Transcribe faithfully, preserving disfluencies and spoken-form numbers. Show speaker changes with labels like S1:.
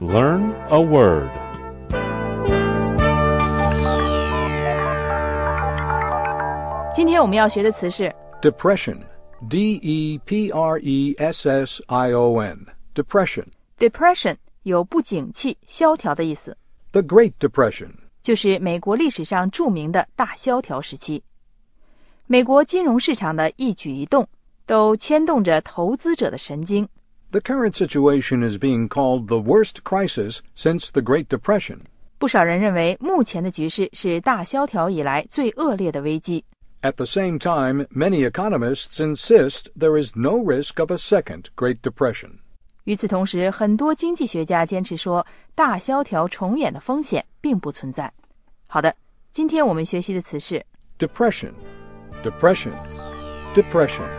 S1: Learn a word.
S2: Depression. 今天我们要学的词是
S3: Depression. D E P R E S S I O N. Depression.
S2: Depression 有不景气、萧条的意思。
S3: The Great Depression.
S2: 就是美国历史上著名的大萧条时期。美国金融市场的一举一动都牵动着投资者的神经。
S3: The current situation is being called the worst crisis since the Great Depression.
S2: 不少人认为目前的局势是大萧条以来最恶劣的危机。
S3: At the same time, many economists insist there is no risk of a second Great Depression.
S2: 与此同时，很多经济学家坚持说，大萧条重演的风险并不存在。好的，今天我们学习的词是
S3: Depression. Depression. Depression.